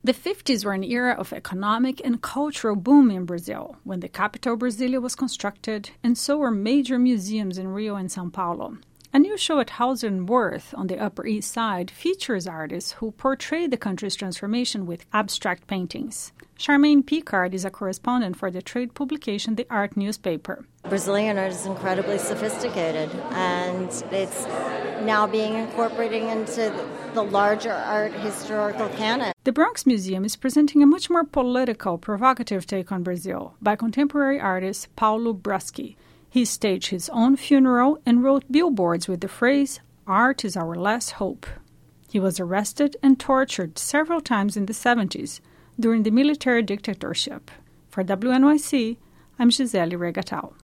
The 50s were an era of economic and cultural boom in Brazil, when the capital Brasília was constructed, and so were major museums in Rio and São Paulo. A new show at Hauser & Wirth on the Upper East Side features artists who portray the country's transformation with abstract paintings. Charmaine Picard is a correspondent for the trade publication The Art newspaper. Brazilian art is incredibly sophisticated, and it's now being incorporated into the larger art historical canon. The Bronx Museum is presenting a much more political, provocative take on Brazil by contemporary artist Paulo Bruschi. He staged his own funeral and wrote billboards with the phrase, "Art is our last hope." He was arrested and tortured several times in the 70s during the military dictatorship. For WNYC, I'm Gisele Regatão.